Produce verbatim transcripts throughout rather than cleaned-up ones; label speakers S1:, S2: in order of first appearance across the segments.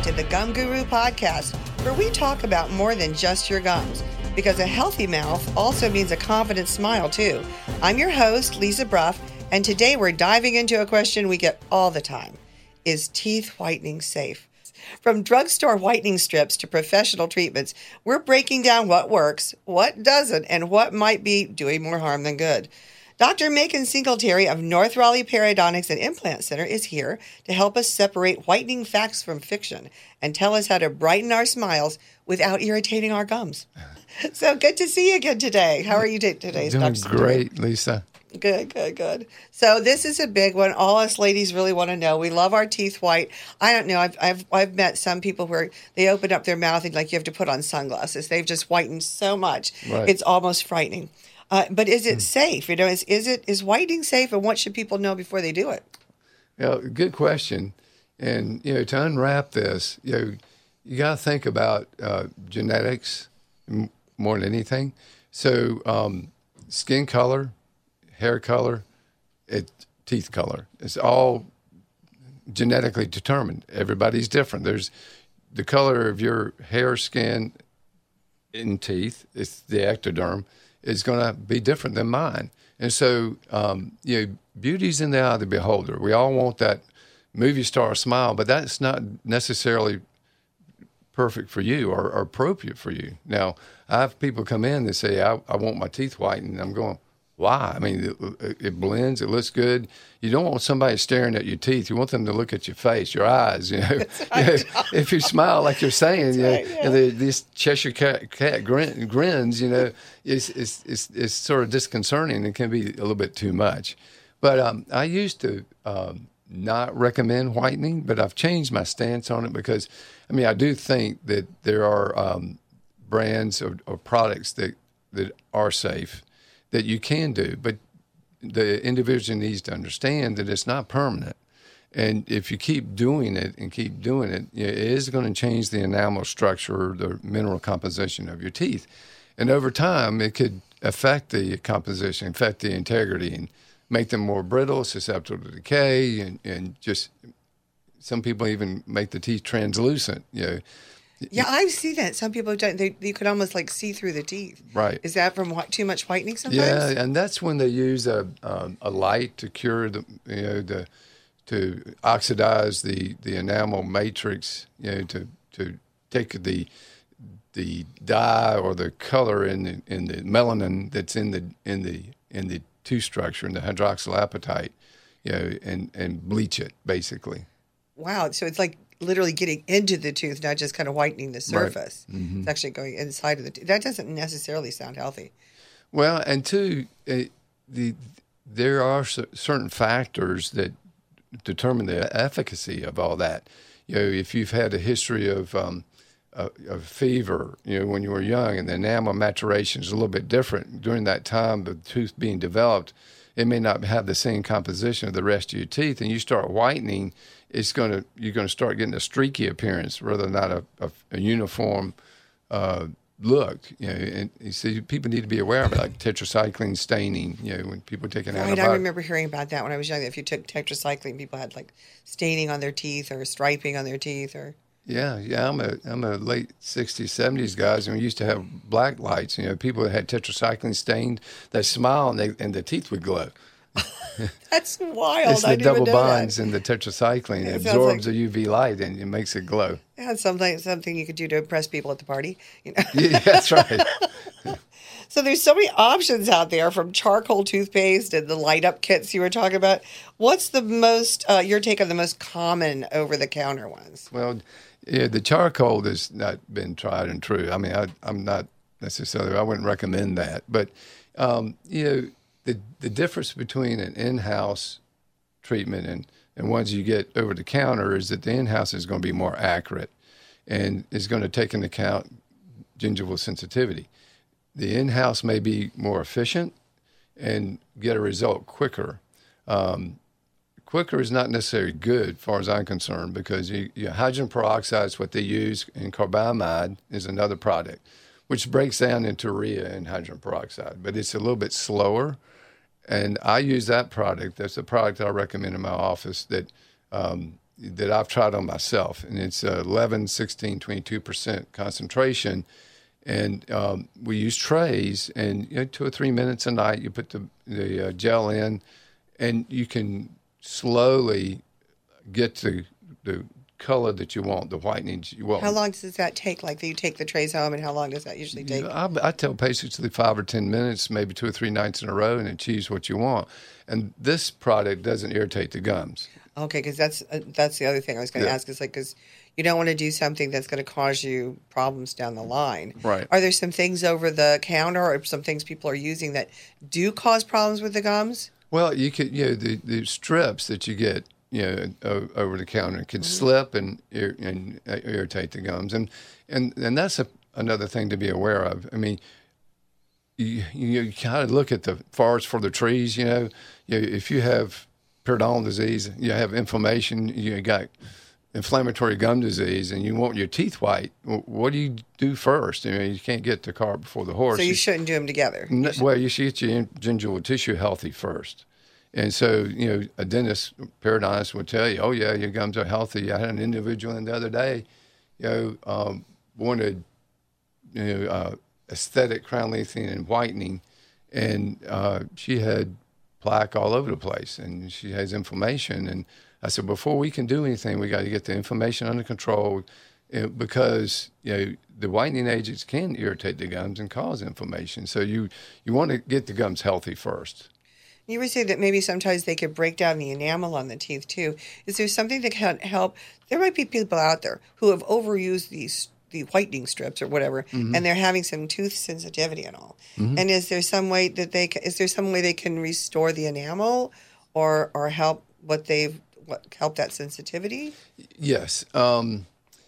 S1: to the Gum Guru podcast, where we talk about more than just your gums, because a healthy mouth also means a confident smile too. I'm your host, Lisa Bruff, and today we're diving into a question we get all the time. Is teeth whitening safe? From drugstore whitening strips to professional treatments, we're breaking down what works, what doesn't, and what might be doing more harm than good. Doctor Macon Singletary of North Raleigh Periodontics and Implant Center is here to help us separate whitening facts from fiction and tell us how to brighten our smiles without irritating our gums. So good to see you again today. How are you t- today,
S2: Doing
S1: Doctor
S2: great, Lisa.
S1: Good, good, good. So this is a big one. All us ladies really want to know. We love our teeth white. I don't know. I've I've I've met some people where they open up their mouth and like you have to put on sunglasses. They've just whitened so much.
S2: Right.
S1: It's almost frightening. Uh, but is it safe? You know, is is it is whitening safe, and what should people know before they do it?
S2: Yeah, good question. And you know, to unwrap this, you know, you got to think about uh, genetics m- more than anything. So, um, skin color, hair color, it, teeth color. It's all genetically determined. Everybody's different. There's the color of your hair, skin, and teeth. It's the ectoderm. Is going to be different than mine. And so, um, you know, beauty's in the eye of the beholder. We all want that movie star smile, but that's not necessarily perfect for you or, or appropriate for you. Now, I have people come in that say, I, I want my teeth whitened. And I'm going, why? I mean, it, it blends, it looks good. You don't want somebody staring at your teeth. You want them to look at your face, your eyes. You know,
S1: right.
S2: you know if you smile like you're saying, you know,
S1: right, yeah.
S2: and the, this Cheshire cat, cat grin, grins, you know, it's, it's it's it's sort of disconcerting and can be a little bit too much. But um, I used to um, not recommend whitening, but I've changed my stance on it because, I mean, I do think that there are um, brands or, or products that that are safe that you can do, but the individual needs to understand that it's not permanent. And if you keep doing it and keep doing it, it is going to change the enamel structure, the mineral composition of your teeth. And over time, it could affect the composition, affect the integrity, and make them more brittle, susceptible to decay, and, and just some people even make the teeth translucent, you know.
S1: Yeah, I see that. Some people don't. They you could almost like see through the teeth.
S2: Right.
S1: Is that from what, too much whitening sometimes?
S2: Yeah, and that's when they use a um, a light to cure the you know the to oxidize the, the enamel matrix. You know to to take the the dye or the color in the in the melanin that's in the in the in the tooth structure in the hydroxylapatite. You know, and and bleach it basically.
S1: Wow. So it's like literally getting into the tooth, not just kind of whitening the surface.
S2: Right. Mm-hmm.
S1: It's actually going inside of the tooth. That doesn't necessarily sound healthy.
S2: Well, and two, uh, the there are c- certain factors that determine the efficacy of all that. You know, if you've had a history of um, of, of fever, you know, when you were young, and the enamel maturation is a little bit different during that time, the tooth being developed, it may not have the same composition of the rest of your teeth, and you start whitening. It's going to you're going to start getting a streaky appearance rather than not a, a, a uniform uh, look. You know, and you see, people need to be aware of it, like tetracycline staining. You know, when people take an
S1: Right,
S2: antibiotic.
S1: I remember hearing about that when I was young. If you took tetracycline, people had like staining on their teeth or striping on their teeth, or
S2: Yeah, yeah. I'm a I'm a late sixties, seventies guys, and we used to have black lights. You know, people that had tetracycline stained, they smile and they and the teeth would glow.
S1: that's wild.
S2: It's
S1: I
S2: the
S1: didn't even
S2: double
S1: know
S2: bonds
S1: that.
S2: in the tetracycline.
S1: Yeah,
S2: It
S1: it sounds
S2: absorbs
S1: like-
S2: the U V light and it makes it glow.
S1: Yeah, it's something something you could do to impress people at the party. You know.
S2: Yeah, that's right.
S1: So there's so many options out there, from charcoal toothpaste and the light up kits you were talking about. What's the most uh, your take on the most common over the counter ones?
S2: Well, yeah, the charcoal has not been tried and true. I mean, I, I'm not necessarily, I wouldn't recommend that. But, um, you know, the the difference between an in-house treatment and, and ones you get over the counter is that the in-house is going to be more accurate and is going to take into account gingival sensitivity. The in-house may be more efficient and get a result quicker. Um, quicker is not necessarily good, as far as I'm concerned, because you, you, hydrogen peroxide is what they use, and carbamide is another product, which breaks down into urea and hydrogen peroxide, but it's a little bit slower. And I use that product. That's a product I recommend in my office that um, that I've tried on myself, and it's uh, eleven, sixteen, twenty-two percent concentration. And um, we use trays, and you know, two or three minutes a night, you put the, the uh, gel in, and you can slowly get to the color that you want, the whitening you want.
S1: How long does that take? Like, you take the trays home, and how long does that usually take?
S2: I, I tell patients that five or ten minutes, maybe two or three nights in a row, and achieves what you want. And this product doesn't irritate the gums.
S1: Okay, because that's uh, that's the other thing I was going to
S2: Yeah.
S1: ask is like, because you don't want to do something that's going to cause you problems down the line.
S2: Right.
S1: Are there some things over the counter or some things people are using that do cause problems with the gums?
S2: Well, you could, you know, the, the strips that you get, you know, o- over the counter can
S1: Mm-hmm.
S2: slip and ir- and uh, irritate the gums, and and and that's a, another thing to be aware of. I mean, you you kind of look at the forest for the trees. You know, you, if you have periodontal disease, you have inflammation, you got inflammatory gum disease, and you want your teeth white. w- What do you do first? I mean, you can't get the cart before the horse.
S1: So you shouldn't do them together.
S2: N- Well, you should get your in- gingival tissue healthy first. And so, you know, a dentist, periodontist would tell you, oh, yeah, your gums are healthy. I had an individual in the other day, you know, um, wanted, you know, uh, aesthetic crown lengthening and whitening, and uh, she had plaque all over the place, and she has inflammation. And I said, before we can do anything, we got to get the inflammation under control, uh, because, you know, the whitening agents can irritate the gums and cause inflammation. So you, you want to get the gums healthy first.
S1: You were saying that maybe sometimes they could break down the enamel on the teeth too. Is there something that can help? There might be people out there who have overused these the whitening strips or whatever,
S2: Mm-hmm.
S1: and they're having some tooth sensitivity and all. And is there some way that they ca- is there some way they can restore the enamel, or or help what they've what help that sensitivity?
S2: Yes. Um,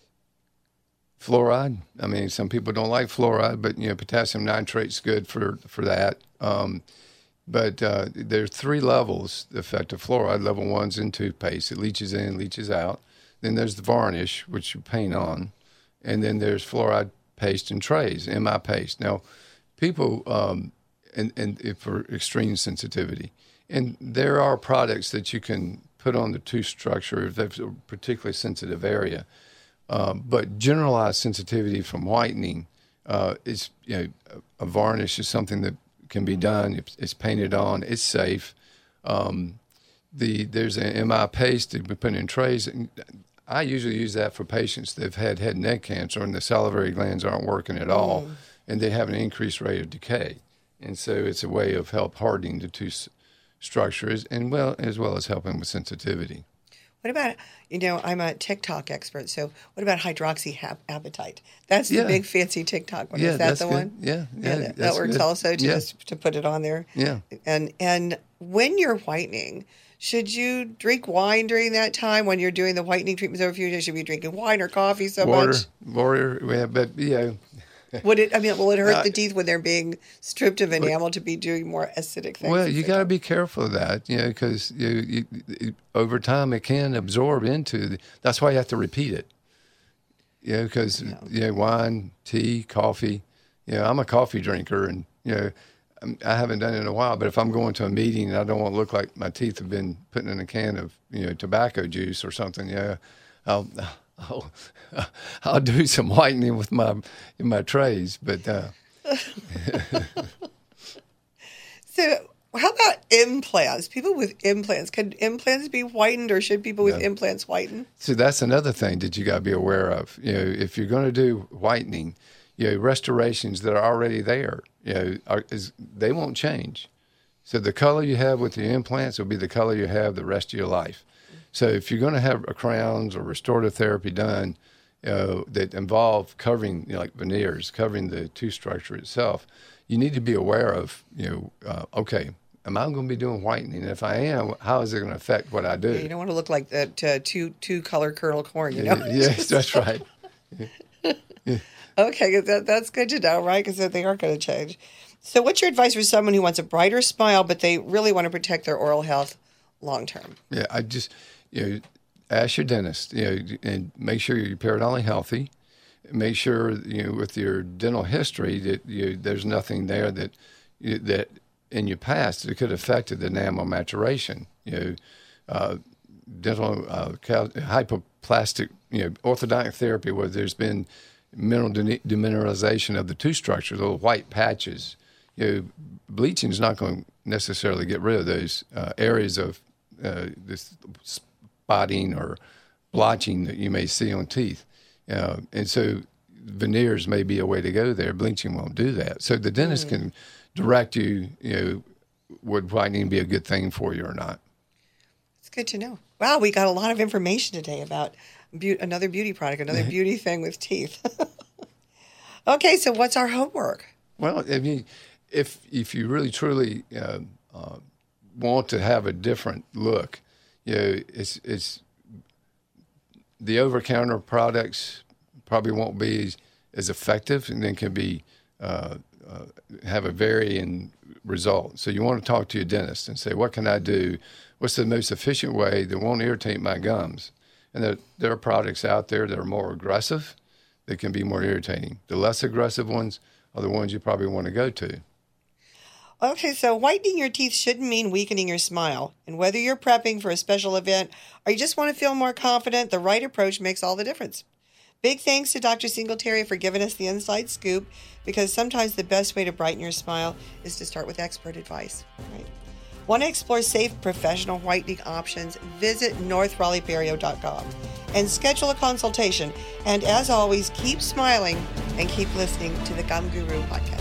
S2: fluoride. I mean, some people don't like fluoride, but, you know, potassium nitrate's good for, for that. Um, but uh, there's three levels, the effect of fluoride. Level one's in toothpaste. It leaches in, leaches out. Then there's the varnish, which you paint on. And then there's fluoride paste and trays, M I paste. Now, people, um, and, and if for extreme sensitivity, and there are products that you can put on the tooth structure if there's a particularly sensitive area. Um, but generalized sensitivity from whitening uh, is, you know, a varnish is something that can be done. It's, it's painted on. It's safe. Um, the there's an M I paste that we put in trays. And I usually use that for patients that have had head and neck cancer and the salivary glands aren't working at all, mm. and they have an increased rate of decay. And so it's a way of help hardening the tooth structures, and well as well as helping with sensitivity.
S1: What about, you know, I'm a TikTok expert, so what about hydroxyapatite? That's the
S2: Yeah.
S1: big fancy TikTok one.
S2: Yeah,
S1: Is that
S2: that's
S1: the
S2: good.
S1: one?
S2: Yeah, yeah,
S1: yeah that, that
S2: that's
S1: works
S2: good.
S1: also to
S2: Yeah.
S1: just to put it on there.
S2: Yeah.
S1: And and when you're whitening, should you drink wine during that time when you're doing the whitening treatments over a few days? Should you be drinking wine or coffee so
S2: Water,
S1: much?
S2: water, yeah, but you know,
S1: Would it? I mean, will it hurt
S2: Uh,
S1: the teeth when they're being stripped of enamel to be doing more acidic things?
S2: well,
S1: as
S2: you
S1: they
S2: got to
S1: call
S2: be careful of that, you know, because you, you, you, over time it can absorb into. The, that's why you have to repeat it. You know, because
S1: Yeah.
S2: you know, wine, tea, coffee. You know, I'm a coffee drinker, and you know, I'm- I haven't done it in a while. But if I'm going to a meeting and I don't want to look like my teeth have been put in a can of, you know, tobacco juice or something, yeah, I'll. I'll, I'll do some whitening with my in my trays, but uh,
S1: So, how about implants? People with implants, can implants be whitened, or should people with
S2: No.
S1: implants whiten?
S2: so that's another thing that you got to be aware of. You know, if you're going to do whitening, you know, restorations that are already there, you know, are, is, they won't change. So the color you have with the implants will be the color you have the rest of your life. So if you're going to have a crowns or restorative therapy done uh, that involve covering, you know, like veneers, covering the tooth structure itself, you need to be aware of, you know, uh, okay, am I going to be doing whitening? And if I am, how is it going to affect what I do?
S1: You don't want to look like that uh, two two color kernel corn, you know?
S2: Yes, that's right.
S1: Okay, 'cause that, that's good to know, right? Because they aren't going to change. So, what's your advice for someone who wants a brighter smile, but they really want to protect their oral health long term?
S2: Yeah, I just, you know, ask your dentist, you know, and make sure you're periodontally healthy. Make sure, you know, with your dental history that you, there's nothing there that you, that in your past that could have affected the enamel maturation. You know, uh, dental uh, cal- hypoplastic, you know, orthodontic therapy, where there's been mineral de- demineralization of the tooth structure, little white patches. You know, bleaching is not going to necessarily get rid of those uh, areas of uh, this spotting or blotching that you may see on teeth. Uh, and so veneers may be a way to go there. Bleaching won't do that. So the dentist mm. can direct you, you know, would whitening be a good thing for you or not.
S1: It's good to know. Wow, we got a lot of information today about be- another beauty product, another beauty thing with teeth. Okay, so what's our homework?
S2: Well, I mean, if if you really truly uh, uh, want to have a different look, you know, it's it's the over-counter products probably won't be as, as effective, and then can be uh, uh, have a varying result. So you want to talk to your dentist and say, what can I do? What's the most efficient way that won't irritate my gums? And there, there are products out there that are more aggressive that can be more irritating. The less aggressive ones are the ones you probably want to go to.
S1: Okay, so whitening your teeth shouldn't mean weakening your smile. And whether you're prepping for a special event or you just want to feel more confident, the right approach makes all the difference. Big thanks to Doctor Singletary for giving us the inside scoop, because sometimes the best way to brighten your smile is to start with expert advice. Right? Want to explore safe, professional whitening options? Visit north raleigh perio dot com and schedule a consultation. And as always, keep smiling and keep listening to the Gum Guru podcast.